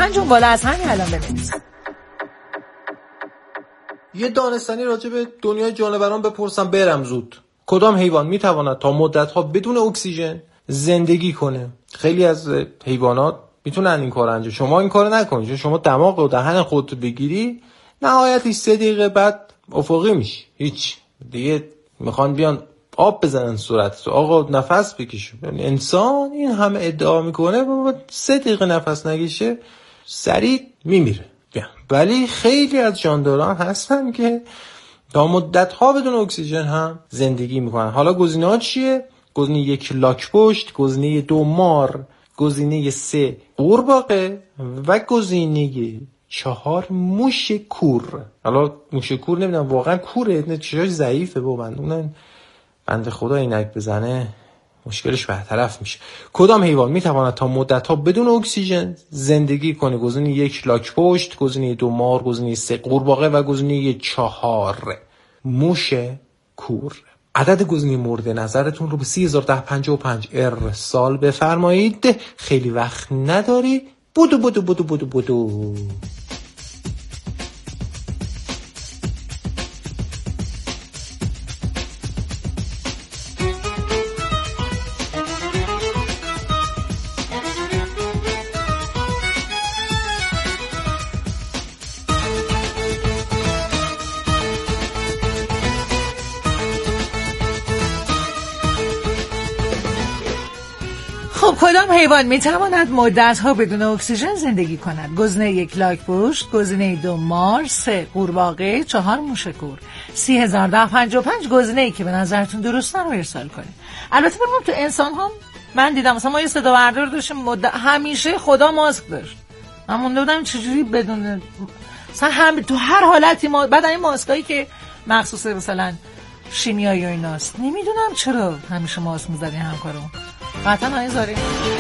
اون بالا از همین الان بنویس. یه دانستنی راجع به دنیای جانوران بپرسم برم زود. کدام حیوان میتواند تا مدت‌ها بدون اکسیژن زندگی کنه؟ خیلی از حیوانات میتونن این کار انجام. شما این کارو نکنید. شما دماغ و دهن خودت بگیری نهایتش 3 دقیقه بعد افقی میشی. هیچ دیگه میخوان بیان آب بزنن صورتت. آقا نفس بکش. یعنی انسان این همه ادعا میکنه بابا 3 دقیقه نفس نکشه سریع میمیره. ولی خیلی از جانداران هستن که تا مدت‌ها بدون اکسیژن هم زندگی میکنن. حالا گزینه‌ها چیه؟ گزینه 1 لاک‌پشت، گزینه 2 مار، گزینه 3 قورباغه و گزینه 4 موش کور. حالا موش کور نمیدونم واقعا کوره نه چشاش ضعیفه با اون بنده خدا اینک بزنه مشکلش برطرف میشه. کدام حیوان میتواند تا مدت‌ها بدون اکسیژن زندگی کنه؟ گزینه 1 لاک‌پشت، گزینه 2 مار، گزینه 3 قورباغه و گزینه 4 موش کور. عدد گزینه مورد نظرتون رو به 301055 ارسال بفرمایید. خیلی وقت نداری. بودو. کدام حیوان میتواند مدت‌ها بدون اکسیژن زندگی کند؟ گزینه 1 لاک‌پشت، گزینه 2 مار، 3 قورباغه، 4 موش کور. 301055 گزینه‌ای که به نظرتون درسته رو ارسال کنید. البته بگم تو انسان ها من دیدم مثلا ما یه صدا بردار داشتیم همیشه خدا ماسک داشت. من مونده بودم چجوری بدون مثلا تو هر حالتی بعد این ماسکایی که مخصوص مثلا شیمیایی و ایناست نمیدونم چرا همیشه ماسک می‌زدین همکارو. قطعا های زاری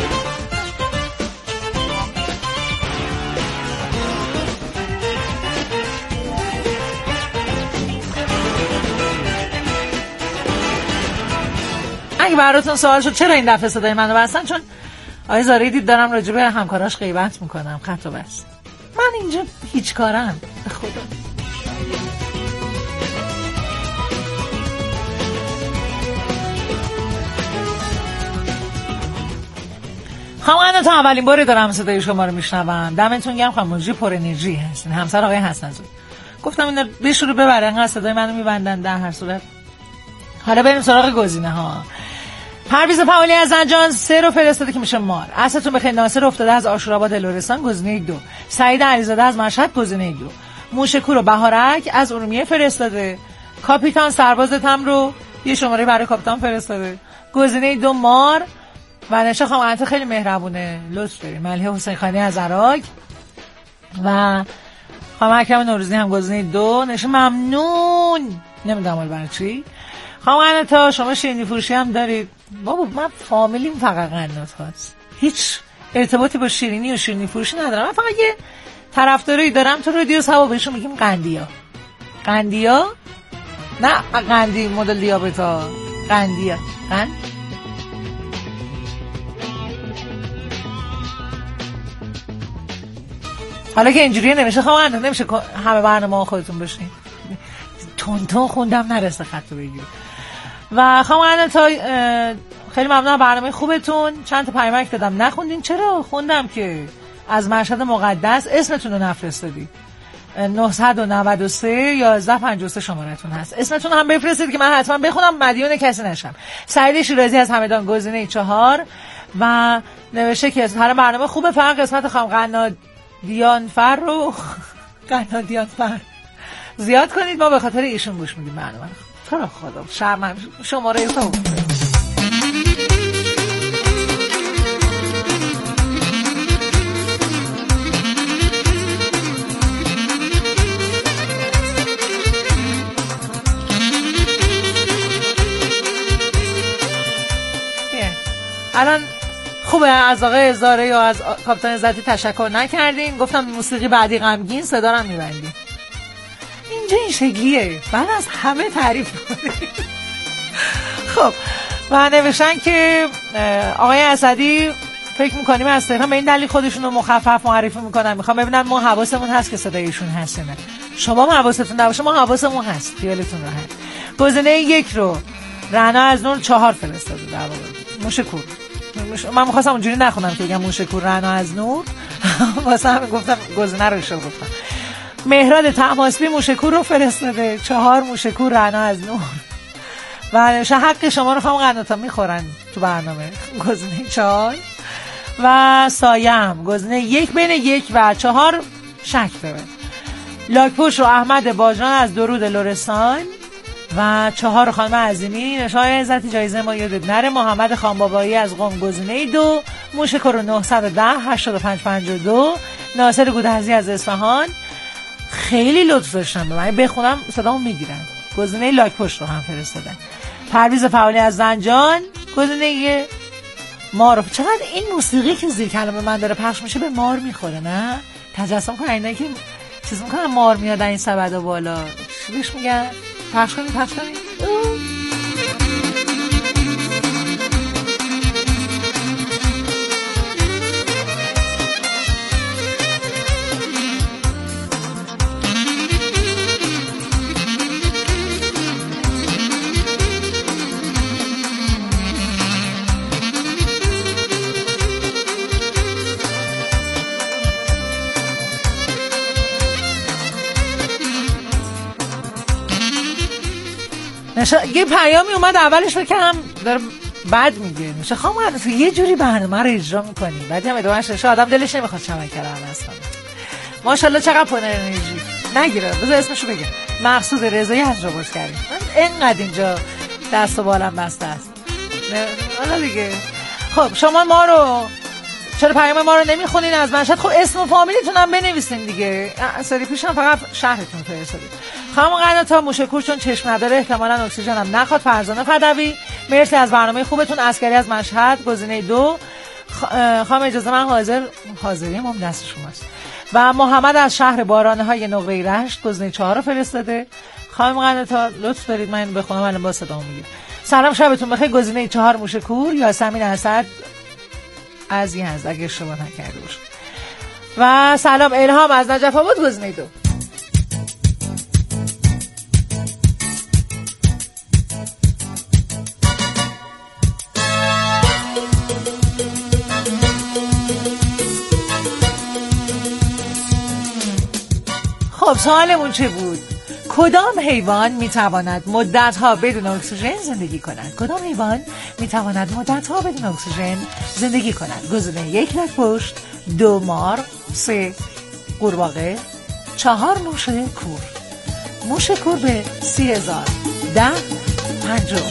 اگه براتون سوال شد چرا این دفعه صدای منو بستن، چون آقای زاری دید دارم راجع به همکاراش غیبت میکنم. خط و بست من اینجا هیچ کارم به خدا. خواهان تا اولین باری دارم صدای شما رو میشنوم. دمتون گرم. خانم پر انرژی هستین. همسر آقای حسن‌زاده. گفتم اینا بشورو ببره انقدر صدای منو میبندن. در هر صورت حالا بریم سراغ گزینه ها. پرویز پاولی از زنجان 3 رو فرستاده که میشه مار. عصرتون بخیر. ناصر افتاده از آشوراباد لرستان گزینه 2. سعید علیزاده از مشهد گزینه 2. موشکور و بهارک از ارومیه فرستاده. کاپیتان سربازتم رو یه شماره برای کاپیتان فرستاده گزینه 2 مار. و نشه خانم خیلی مهربونه لطف داری. ملیحه حسین خانی از عراق و خانم اکرم نوروزی هم گزینه 2 نشه ممنون. نمیدونم حال برای چی. خانم تا شما شیرینی فروشی هم دارید؟ بابا من فامیلیم فقط قنات هاست، هیچ ارتباطی با شیرینی و شیرینی فروشی ندارم. من فقط یه طرفداری دارم تو رادیو سبا بهشون میگیم قندیا نه قندی مدل دیابتا قندیا حالا که اینجوریه نمیشه خواهند نمیشه همه برنامه خودتون بشین. تون خوندم نرسه خط بگیر. و خواهند تا خیلی ممنون برنامه خوبتون. چند تا پیامک دادم نخوندین. چرا؟ خوندم که از مشهد مقدس اسمتون رو نفرستادی. 993 1153 شمارتون هست. اسمتون هم بفرستید که من حتما بخونم مدیون کسی نشم. سعید شیرازی از همدان گزینه 4 و نوشته که هر برنامه خوبه فقط قسمت خانم قنادیانفر رو قنادیانفر زیاد کنید. ما به خاطر ایشون گوش میدیم برنامه. تو رو خدا شرمم شماره تو الان خوبه. از آقای زاره یا از کاپیتان عزتی تشکر نکردین. گفتم موسیقی بعدی غمگین صدا رو میبندیم. اینجا این شکلیه بعد از همه تعریف کنیم. خب و نوشتن که آقای اسدی فکر میکنیم از تهران به این دلیل خودشون رو مخفف معرفی میکنن، میخوام ببینن ما حواسمون هست که صدایشون هست نه. شما هم حواستون نباشه، ما حواسمون هست، خیالتون راحت. گزینه 1 رو رعنا از نور 4 فرستاده در واقع. موشکور. من می‌خواستم اونجوری نخونم که بگم موشکور رعنا از نور، واسه همین گفتم گزینه رو اشتباه گفتم. مهراد طهماسبی موشکور رو فرستاده 4 موشکور رعنا از نور. و حق شما رو خواهم قناتا میخورن تو برنامه. گزینه 4 و سایم گزینه 1 بین 1 و 4 شک داره. لاکپوش رو احمد باجان از درود لرستان و 4 خانم عظیمی نشای عزتی جایزه ما یادت نره. محمد خانبابایی از قم گزینه 2 موشکور رو 910 8552. ناصر گودرزی از اصفهان خیلی لطف داشتن به من بخونم صدامو میگیرن، گزینه لاکپوش رو هم فرستادن. پرویز فعالی از زنجان گزینه مار. چقدر این موسیقی که زیر کلام من داره پخش میشه به مار میخوره، نه تجسم کن اینا که چیز میکنن مار میاد این سبدا بالا، چی بهش میگن؟ پخش کنیم یه پیامی اومد اولش بکنم داره بد میگه میشه خواهم تو یه جوری برنامه رو اجرا میکنی بعد هم ادامه شده آدم دلش نمیخواد شبکه رو عوض کنه. ماشاءالله چقدر پر انرژی. نگیره بذار اسمشو بگه، مقصود رضایی از رابط کردیم. من اینقدر اینجا دست و بالم بسته است. حالا دیگه خب شما ما رو چرا پیام ما رو نمیخونین از مشهد؟ خب اسم و فامیلیتون هم بنویسین دیگه. سری پیشم فقط شهرتون فرستادید. خانم قناتا موشکور چون چشم نداره احتمالاً اکسیژن هم نخواد. فرزانه فدوی مرسی از برنامه خوبتون. عسکری از مشهد گزینه 2. خانم اجازه من حاضریم هم دست شماست. و محمد از شهر بارانه های نقره رشت گزینه 4 رو فرستاده. خانم قناتا لطف دارید من بخونم الان با صدام میگیرم. سلام شبتون بخیر. گزینه 4 موشکور. یاسمین اسد از یزد اگه اشتباه نکرده باشم. و سلام الهام از نجف آباد گزینه 2. خب سوالمون چه بود؟ کدام حیوان میتواند مدتها بدون اکسیژن زندگی کند؟ کدام حیوان میتواند مدتها بدون اکسیژن زندگی کند؟ گزینه 1 لاک‌پشت، 2 مار، 3 قورباغه، 4 موشکور. موشکور به 30,000 10 50.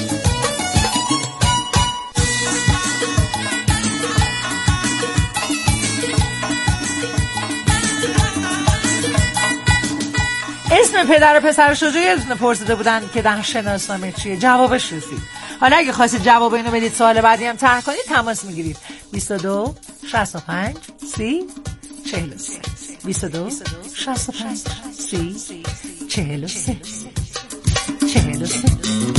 اسم پدر و پسر شجاعی یادتونه پرسیده بودن که در شناسنامه چیه؟ جوابش رسید. حالا اگه خواستید جواب اینو بدید سوال بعدی هم طرح کنید تماس میگیرید 22 65 30 43 22 65 30 43 43.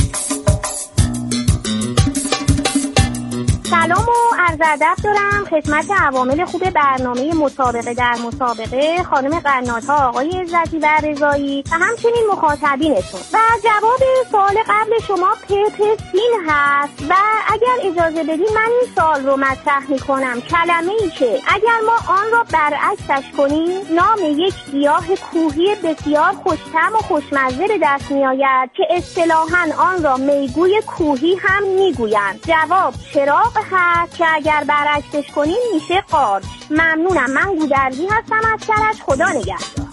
سلام و عرض ادب دارم خدمت عوامل خوب برنامه مسابقه در مسابقه، خانم قناتا، آقای عزتی و رضایی و همچنین مخاطبینتون. و جواب سوال قبل شما پپسین هست و اگر اجازه بدین من این سوال رو مطرح میکنم. کلمه‌ای که اگر ما آن را برعکسش کنیم نام یک گیاه کوهی بسیار خوش‌طعم و خوشمزه به دست میآید که اصطلاحاً آن را میگوی کوهی هم میگویند. جواب چراغ هست که اگر برعکسش کنیم میشه قارچ. ممنونم. من گودرزی هستم از کرج. خدا نگهدار.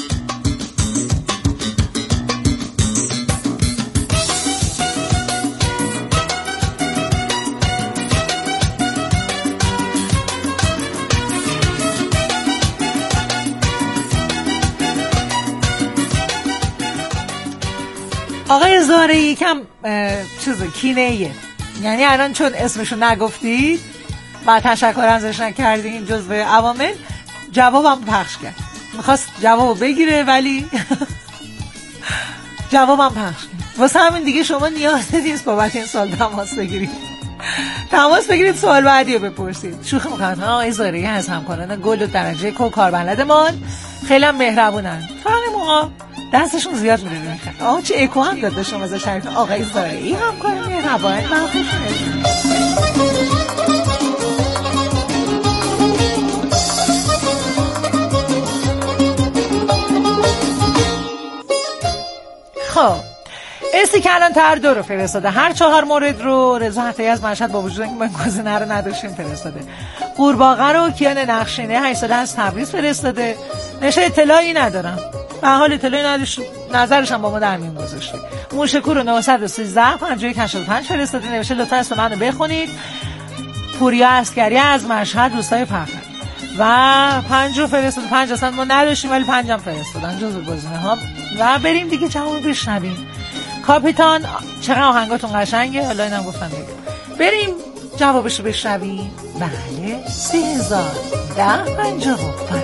آقای زهره یکم کینه‌ایه، یعنی الان چون اسمشو نگفتید و تشکر ازش نکردین جزو عوامل جوابم پخش کرد. میخواست جوابو بگیره ولی جوابم پخش کرد. واسه همین دیگه شما نیاز نیست بابت این سال تماس بگیرید. تماس بگیرید سوال بعدی رو بپرسید. شوخی میکنم. آقای زارعی از همکاران گل و درجه کاربلدمان خیلی هم مهربونن. فقط موقع دستشون زیاد میره میخواد. آقا چه اکو هم داده شما از شریف آقای زارعی همکار مهربان. من خوش خب استی که الان تر 2 رو فرستاده. هر 4 مورد رو رضا حتایی از مشهد با وجود اینکه من گزینه رو نداشتیم فرستاده. قورباغه رو کیان نقشینه 8 ساله از تبریز فرستاده. نشه اطلاعی ندارم. به حال اطلاعی نداشت، نظرش هم با ما در میون گذاشته. موشکور رو 913 5185 فرستاده. نوشته لطفا اسم منو بخونید. پوریا عسکری از مشهد روستای پرخه. و 5 رو فرستاده. 5 اصلا ما نداشتیم ولی 5 هم فرستادن جزو گزینه ها. و بریم دیگه جواب بشنویم. کاپیتان چقدر آهنگاتون قشنگه. حالا اینم گفتم دیگه. بریم جوابشو بشنویم. بله 301055.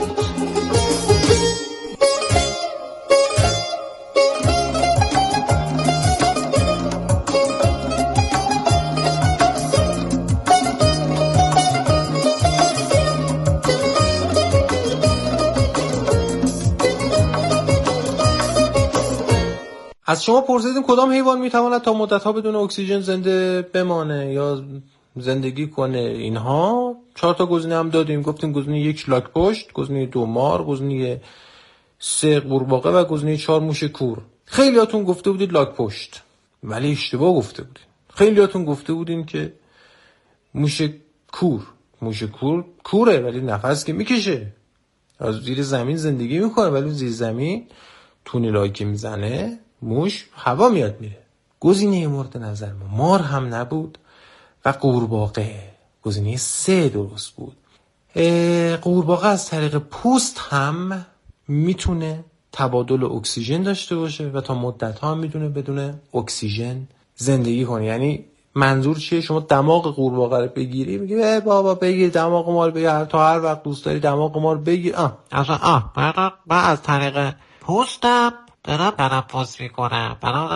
از شما پرسیدیم کدام حیوان میتواند تا مدت‌ها بدون اکسیژن زنده بمانه یا زندگی کنه. اینها 4 تا گزینه هم دادیم. گفتیم گزینه 1 لاک‌پشت، گزینه 2 مار، گزینه 3 قورباغه و گزینه 4 موشکور. خیلیاتون گفته بودید لاک‌پشت ولی اشتباه گفته بودید. خیلیاتون گفته بودین که موشکور کوره ولی نفس که میکشه. از زیر زمین زندگی میکنه ولی زیر زمین تونلایی که میزنه موش هوا میاد میره. گزینه مورد نظر ما مار هم نبود و قورباغه گزینه 3 درست بود. قورباغه از طریق پوست هم میتونه تبادل اکسیژن داشته باشه و تا مدت ها هم میتونه بدون اکسیژن زندگی کنه. یعنی منظور چیه؟ شما دماغ قورباغه رو بگیری میگی بابا بگیر دماغ ما رو بگیر، تا هر وقت دوست داری دماغ ما رو بگیر. من از طریق پوستم دارم تنفس میکنم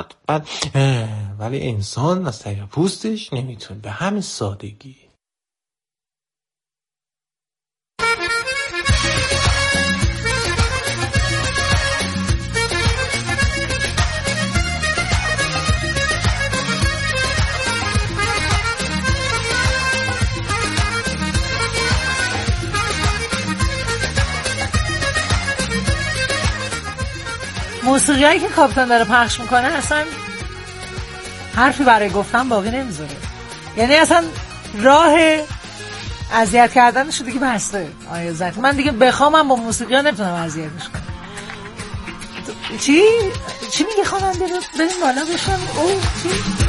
ولی انسان از طریق پوستش نمیتونه. به همین سادگی. موسیقیایی که کاپیتان داره پخش میکنه اصلا حرفی برای گفتن باقی نمیذاره. یعنی اصلا راه اذیت کردنش دیگه بسته. آیه عزت من دیگه بخوام با موسیقی ها نمیتونم اذیتش کنم. چی میگه خواننده رو بریم بالا بشم؟ او چی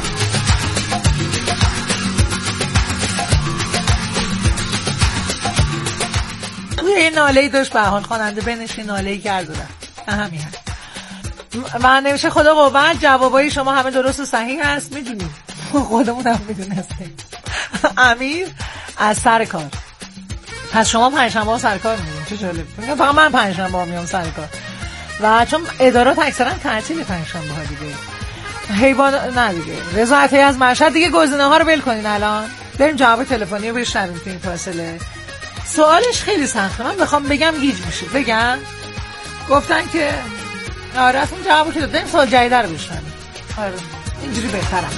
توی این ناله‌ای داشت به حال خواننده بینش این ناله‌ای کرد دارم همین هست. من نمیشه خدا قوت. جوابای شما همه درست و صحیح هست. میدونیم خودمون هم میدونستیم. امیر از سر کار. پس شما پنجشنبه ها سر کار میدونیم. چه جالب. فقط من پنجشنبه ها میام سر کار و چون ادارات اکثرا تعطیل پنجشنبه ها دیگه. حیوان نه دیگه. رضا حتایی از مشهد دیگه گزینه ها رو ول کنین. الان بریم جواب تلفنی رو بشنویم تو این فاصله. سوالش خیلی سخته. من بخوام بگم گیج میشه. بگم گفتن که آره اصلا جوابو که دادیم سوال جدیده رو بشنویم. آره اینجوری بهترم.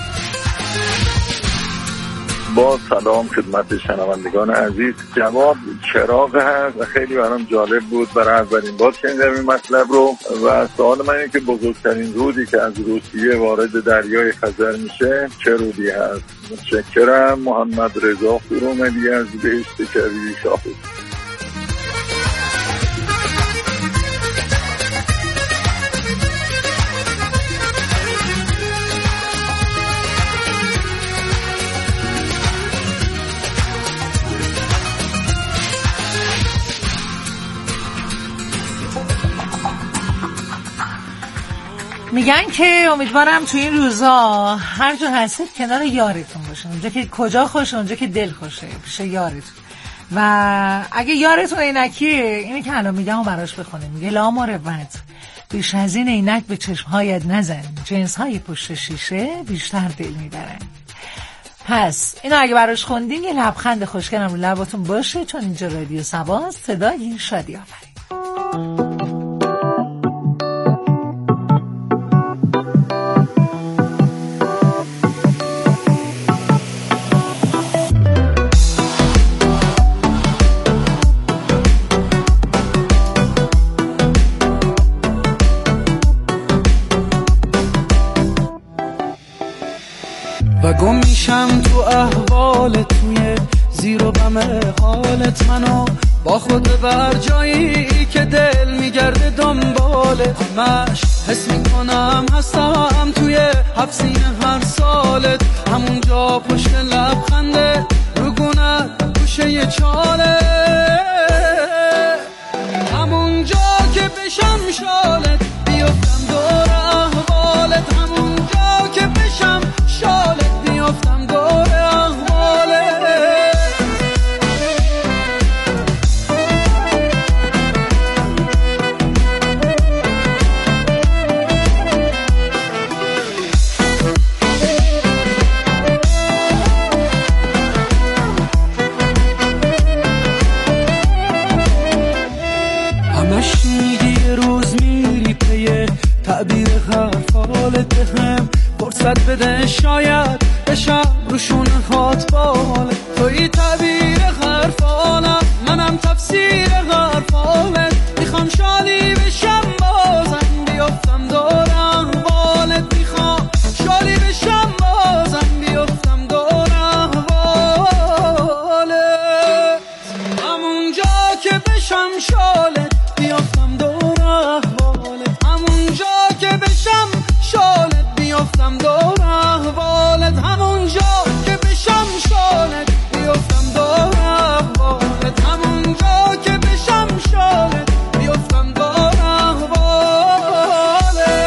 با سلام خدمت شنوندگان عزیز. جواب چراغ هست و خیلی برام جالب بود. برای اولین بار شنیدم این مطلب رو و سوال من اینه که بزرگترین رودی که از روسیه وارد دریای خزر میشه چه رودی هست؟ متشکرم. محمد رضا فرومدی از بهشت کویر شاهد. میگن که امیدوارم تو این روزا هر جا هستید کنار یارتون باشین. اونجا که کجا خوشه اونجا که دل خوشه پیش یارتون. و اگه یارتون عینکیه اینی که الان میگم براش بخونیم. میگه لا مروت بیش از این عینک به چشمهایت نزن، جنسهای پشت شیشه بیشتر دل میبرن. پس اینو اگه براش خوندین یه لبخند خوشگلم رو لباتون باشه، چون اینجا رادیو سباست، صدای شادی آفرین. و گم میشم تو احوالت، توی زیر و بم حالت، منو با خود ببر جایی که دل میگرده دنبالت. همش حس میکنم هستم توی حبسین هر سالت، همونجا پشت لبخنده رو گونت گوشه چاله، همونجا که بشم شالت بیفتم دور احوالت، همونجا که بشم شالت بیفتم دور احوالت. همش میگی یه روز میری پیه تعبیر حرفالت، بهم فرصت بده شاید بشم روشون هات بالت. توی تعبیر حرفالم، منم تفسیر حرفالت، میخوام شادی بشم بازم بیفتم دور احوالت، میخوام شادی بشم بازم بیفتم دور احوالت، همونجا که بشم شالت بیفتم دور احوالت، همونجا که بشم شالت بیفتم دور احوالت، همونجا که بشم شالت بیفتم دور احوالت، همونجا که بشم شالت بیفتم دور احوالت.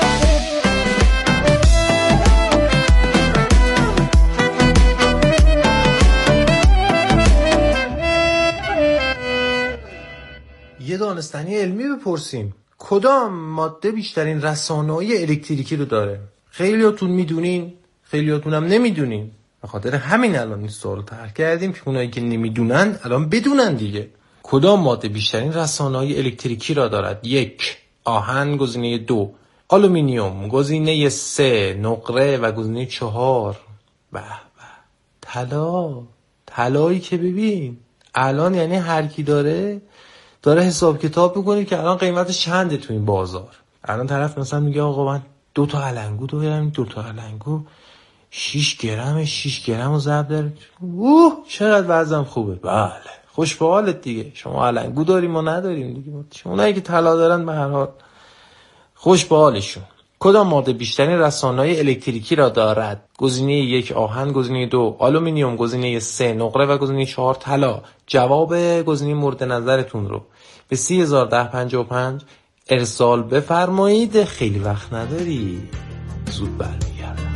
یه دانستنی علمی بپرسیم. کدام ماده بیشترین رسانه‌های الکتریکی رو داره؟ خیلیاتون میدونین، خیلیاتون هم نمیدونین. به خاطر همین الان این سوال رو طرح کردیم که اونایی که نمیدونن الان بدونن دیگه. کدام ماده بیشترین رسانه‌های الکتریکی را دارد؟ 1. آهن، گزینه 2. آلومینیوم، گزینه 3. نقره و گزینه 4. به طلا. طلایی که ببین الان یعنی هر کی داره حساب کتاب میکنه که الان قیمتش چنده تو این بازار. الان طرف مثلا میگه آقا من 2 تا علنگو دارم، 2 تا علنگو 6 گرم و ضرب داره. چقدر وزنم خوبه. بله خوش به حالت دیگه. شما علنگو داریم ما نداریم دیگه. اونایی که طلا دارن به هر حال خوش به حالشون. کدام ماده بیشترین رسانه‌های الکتریکی را دارد؟ گزینه 1 آهن، گزینه 2 آلومینیوم، گزینه 3 نقره و گزینه 4 طلا. جواب گزینه مورد نظرتون رو به 301055 ارسال بفرمایید. خیلی وقت نداری، زود برمیگردم.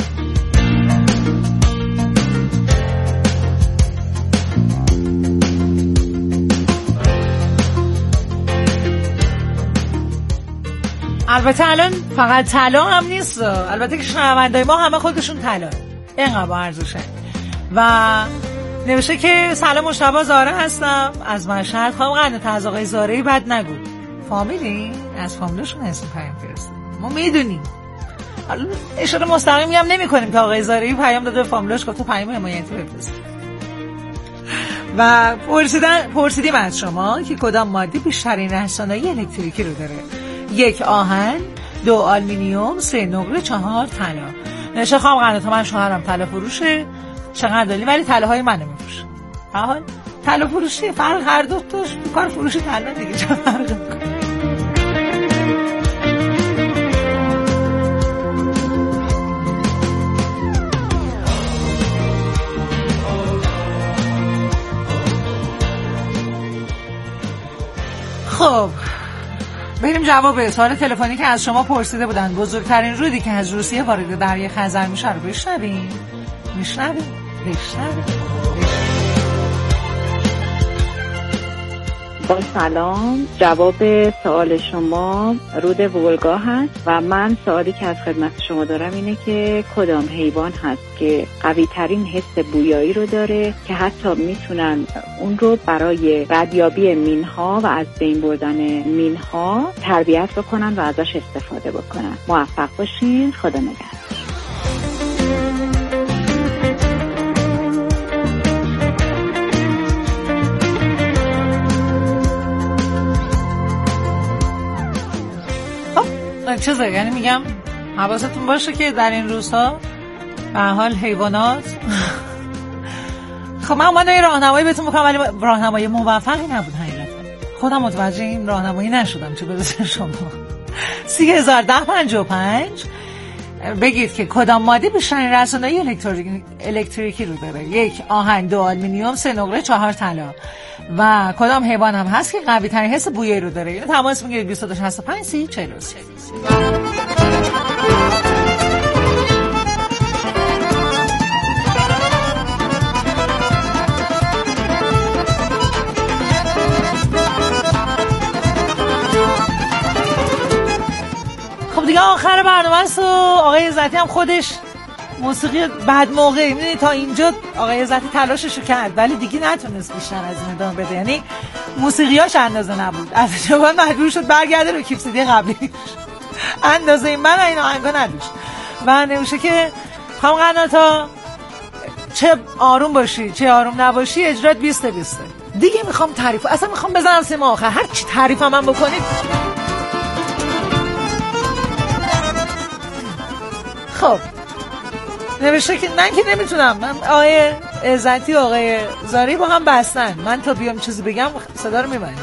البته الان فقط طلا هم نیست، البته که شنوندای ما همه خودشون طلا اینقدر با ارزشه. و نوشته که سلام، مشتبه زاره هستم از مشهد. خواهم قنات از آقای زاره‌ای بد نگو. فامیلی؟ از فامیلشون اسم پیام فرستاد. ما میدونیم، اشاره مستقیمی هم نمی کنیم که آقای زاره‌ای پیام داده به فامیلش گفته پیام حمایتی بفرست. و پرسیدیم از شما که کدام ماده بیشترین رسانه‌های الکتریکی رو داره؟ 1 آهن، 2 آلومینیوم، 3 نقره، 4 طلا. نشه خواهم قنات من شوهرم طلا فروشه، چقدر داریم ولی طلاهای من نمیفروشه. حال طلا فروشی فرق هر دو تاش کار فروشی طلا دیگه چه فرق میکنه؟ خب بریم جواب سوال تلفنی که از شما پرسیده بودن. بزرگترین رودی که از روسیه وارد دریای خزر میشه رو بشنویم. با سلام، جواب سوال شما رود ولگا هست و من سوالی که از خدمت شما دارم اینه که کدام حیوان هست که قوی ترین حس بویایی رو داره که حتی میتونن اون رو برای ردیابی مینها و از بین بردن مینها تربیت بکنن و ازش استفاده بکنن. موفق باشین، خدا نگهدار. چیزه، یعنی میگم حواستون باشه که در این روزها به حال حیوانات خب من اومدم یه راهنمایی بهتون بکنم ولی راهنمایی موفقی نبود حقیقتا. خودم متوجه این راهنمایی نشدم چه برسه شما. 301055 بگید که کدام ماده بیشترین رسانه‌ای الکتریکی رو داره. 1 آهن، 2 آلومینیوم، 3 نقره، 4 طلا. و کدام حیوان هم هست که قوی ترین حس بویایی رو داره. اینو تماس میگیرید 2265 30 43. خب دیگه آخر برنامه است و آقای عزتی هم خودش موسیقی بعد موقعی، میدونی تا اینجا آقای عزتی تلاششو کرد ولی دیگه نتونست بیشتر از این ادامه بده، یعنی موسیقیاش اندازه نبود، از جوان مجبور شد برگرده رو کیف سیدی قبلی. اندازه این من این آهنگا نداشت و نمیشه که خانم قناتا چه آروم باشی چه آروم نباشی اجرات 20/20 دیگه. میخوام تعریف اصلا میخوام بزنم سیم آخر، هر چی تعریف هم بکنید. خب نوشته که من که نمیتونم، من آقای عزتی و آقای زاری با هم بستن، من تا بیام چیزی بگم صدا رو میبنده.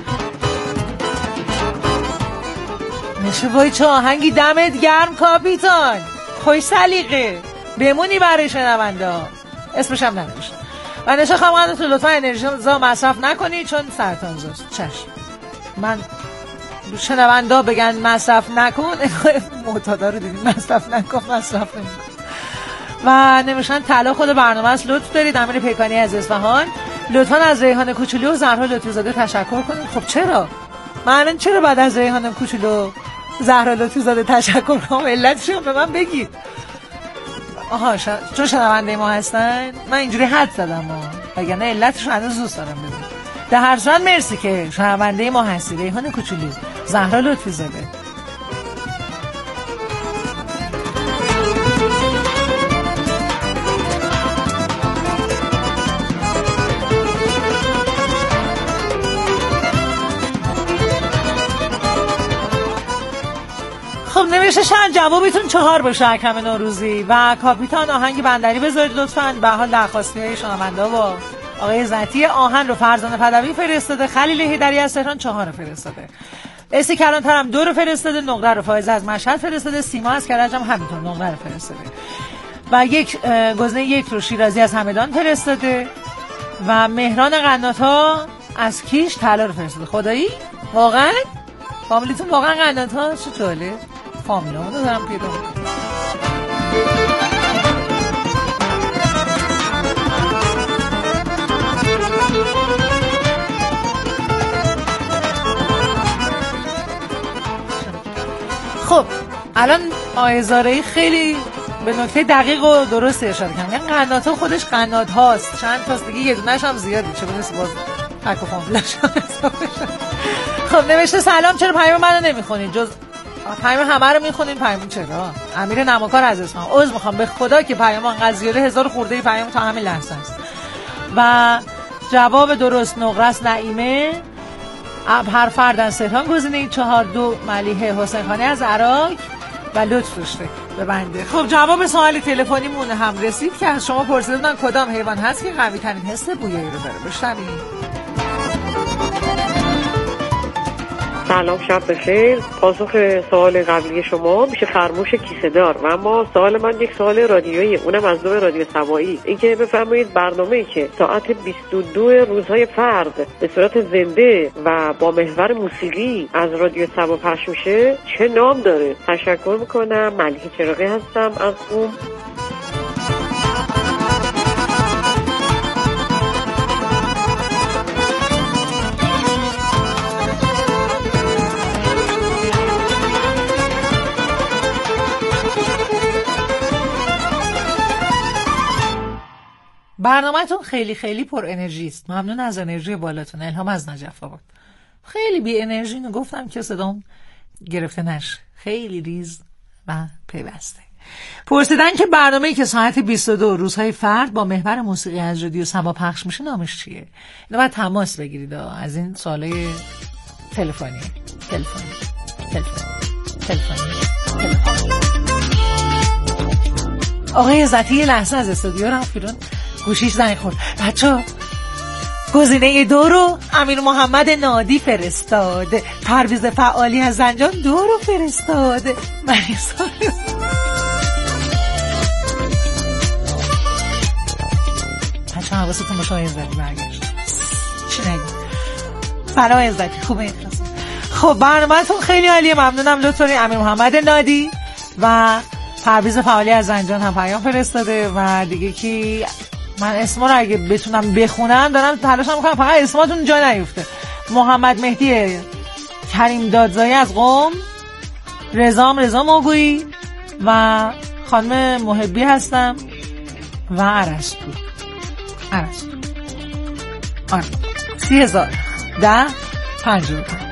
نشه وای چه آهنگی، دمت گرم کاپیتان، خوش سلیقه، بمونی برای شنونده ها. اسمش هم ننوشته. و نشه خواهم لطفا انرژی زا مصرف نکنی چون سرطان زاست. چشم، من شنونده ها بگن مصرف نکن، معتادا رو دیدیم مصرف نکن، مصرف نمیکن. و نمیشن طلا خود برنامه است. لطف دارید امیر پیکانی از اصفهان لطفا از ریحان کوچولو و زهرا لطفی زاده تشکر کنید. خب چرا؟ من چرا بعد از ریحان کوچولو زهرا لطفی زاده تشکر کنم؟ علتش رو به من بگید. آها چون شنونده ما هستن من اینجوری حد زدم وگرنه علتش رو هنوز دوست دارم بدونم. در هر صورت مرسی که شنونده ما هستی. ریحان کوچولو، زهرا لطفی زاده. خب نوشته شاید جوابتون 4 باشه اکرم نوروزی و کاپیتان آهنگ بندری بذارید لطفاً. به حال درخواستی های شنونده با آقای عزتی آهن رو فرزانه پدوی فرستاده، خلیل هیدری از تهران 4 فرستاده، اسی کلانتر هم 2 رو فرستاده، نقره رو فایزه از مشهد فرستاده، سیما از کرج هم همینطور نقره رو فرستاده و یک گزینه 1 رو شیرازی از همدان فرستاده و مهران قناتا از کیش طلا رو فرستاده. خدایی واقعا فامیلیتون واقعا قناتا چطوره؟ فامیلامون رو دارم پیدا میکنم. خب الان آیزارهی خیلی به نکته دقیق و درست اشاره کردن. یعنی قناتا خودش قنات هاست، چند تاست دیگه، یه دونش هم زیاده، چه بنویسی باز تک و فامیلش. خب نوشته سلام، چرا پیام منو نمیخونید؟ جز پیام همه رو میخونین، پیام چرا؟ امیر نماکار از اسمم عذر میخوام به خدا که پیام انقدر زیاده، 1000 خورده پیام تا همین لحظه است. و جواب درست نقرس نعیمه ابهر فردن سهران گزینه 4 2 ملیحه حسین خانی از عراق و لطف داشته به بنده. خب جواب سوال تلفنیمون هم رسید که از شما پرسیدن کدام حیوان هست که قوی ترین حس بویایی رو داره. بشنوید. سلام، شب بخیر. پاسخ سوال قبلی شما میشه خرموش کیسه دار و اما سوال من یک سوال رادیویی، اونم از نوع رادیو سوایی. اینکه بفرمایید برنامه‌ای که ساعت 22 روزهای فرد به صورت زنده و با محور موسیقی از رادیو سوا پخش میشه چه نام داره؟ تشکر میکنم. ملیحه چراغی هستم از قم. برنامه‌تون خیلی خیلی پر انرژی است. ممنون از انرژی بالاتون. الهام از نجف آباد. خیلی بی انرژی گفتم که صدام گرفته نشه. خیلی ریز و پیوسته. پرسیدن که برنامه‌ای که ساعت 22 روزهای فرد با محور موسیقی از رادیو سما پخش میشه نامش چیه؟ اینو باید تماس بگیرید از این سوالای تلفنی. آقای عزتی یه لحظه از استودیو رفت بیرون، گوشیش زنگ خورد. بچه‌ها گزینه 2 رو امیر محمد نادی فرستاد، پرویز فعالی از زنجان 2 رو فرستاد. بچه‌ها حواستون باشه آقای عزتی برگشت. چی نگید؟ سلام عزتی، خوبه؟ خب برنامه‌تون خیلی عالیه، ممنونم. لطف دارید. امیر محمد نادی و پرویز فعالی از زنجان هم پیام فرستاده و دیگه کی من اسما رو اگه بتونم بخونم دارم تلاشم میکنم فقط اسماتون جا نیفته. محمد مهدی کریم دادزایی از قم، رضا موگویی و خانم محبی هستم و ارسطو. 30,010-55.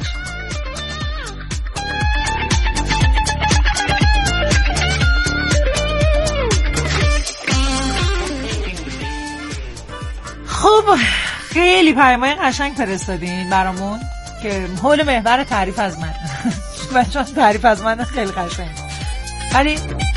خب خیلی پیامای قشنگ فرستادین برامون که حول محور تعریف از من بچه‌ها تعریف از من خیلی قشنگ، ولی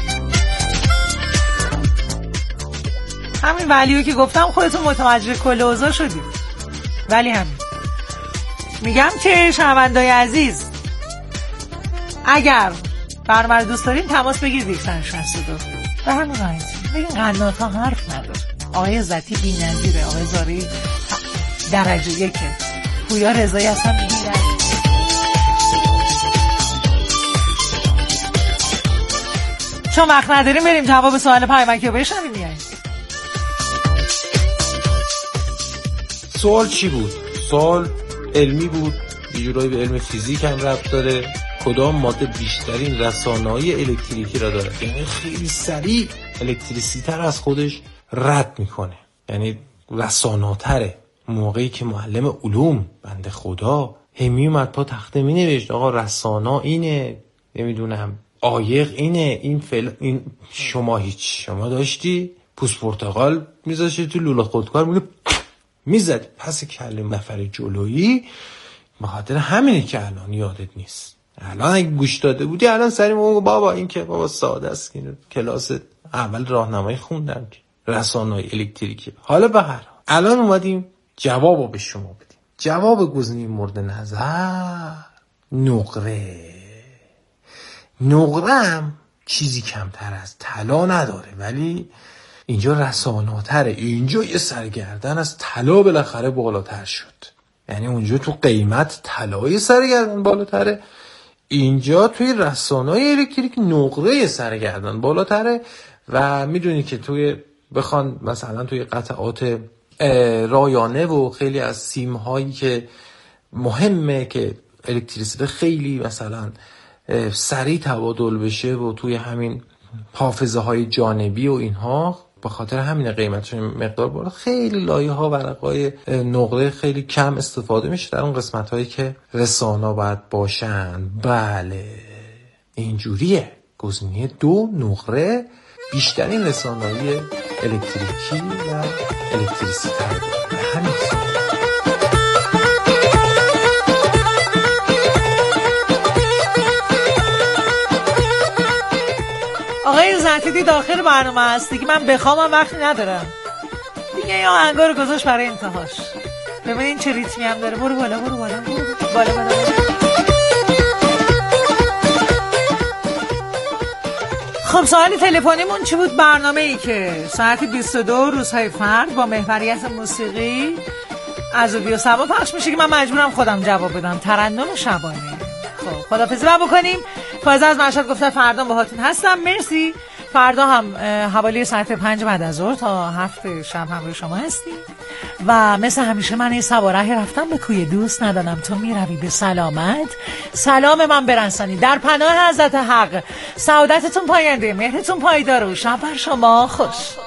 همین ولیو که گفتم خودتون متوجه کل اوضاع شدید. ولی همین میگم که شنونده‌های عزیز اگر برنامه رو دوست دارین تماس بگیرید 162 به همون راحتی بگین قنات ها حرف نداره. آقای عزتی بی‌نظیره، آقای زاری درجه 1، پویا رضایی اصلا بی‌نظیره. چون وقت نداریم بریم جواب سوال پیامکی رو بشنویم. میاییم سوال چی بود؟ سوال علمی بود، یه جورایی به علم فیزیک هم ربط داره. کدام ماده بیشترین رسانه‌های الکتریکی را داره؟ یعنی خیلی سریع الکتریسیته از خودش رد میکنه، یعنی رساناتره. موقعی که معلم علوم بنده خدا همی اومد پا تخته می نوشت آقا رسانا اینه، نمیدونم عایق اینه، این شما داشتی پوست پرتقال میذاشتی تو لوله خودکار میزدی پس کله نفر جلویی. بخاطر همینه که الان یادت نیست. الان اگه گوش داده بودی الان سریم بابا این که بابا ساده است که کلاس اول راهنمایی خوندم که رسانه‌های الکتریکی. حالا به هر حال الان اومدیم جوابو به شما بدیم. جواب گزینه مورد نظر نقره هم چیزی کمتر از طلا نداره، ولی اینجا رساناتره. اینجا یه سرگردن از طلا بالاخره بالاتر شد، یعنی اونجا تو قیمت طلای سرگردن بالاتره، اینجا توی رسانه‌های الکتریک نقره سرگردن بالاتره. و میدونی که بخوان مثلا توی قطعات رایانه و خیلی از سیم‌هایی که مهمه که الکتریسیته خیلی مثلا سریع تبادل بشه و توی همین حافظه‌های جانبی و اینها، به خاطر همین قیمتشون مقدار بالا، خیلی لایه‌ها ورقای نقره خیلی کم استفاده میشه در اون قسمت‌هایی که رسانه‌ها باید باشن. بله اینجوریه. گزینه 2 نقره بیشترین رسانه‌های الکتریکی و الکتریسیته داره. همین آقای زنتیدی داخل برنامه هست دیگه، من بخوامم وقتی ندارم دیگه. یا انگار گذاشت برای انتهاش. ببینین چه ریتمی هم داره. برو بالا. خب سوال تلفنیمون چی بود؟ برنامه‌ای که ساعت 22 روزهای فرد با محوریت موسیقی از رادیو سما پخش میشه که من مجبورم خودم جواب بدم. ترنم شبانه. خب خدافظی بکنیم. فائزه از مشهد گفته فردا باهاتون هستم. مرسی. فردا هم حوالی ساعت 5 بعد از ظهر تا 7 شب همراه شما هستیم و مثل همیشه من این سواره رفتم به کوی دوست، ندانم تو میروی به سلامت. سلام من برسانی در پناه حضرت حق. سعادتتون پاینده، مهرتون پایدار و شب بر شما خوش.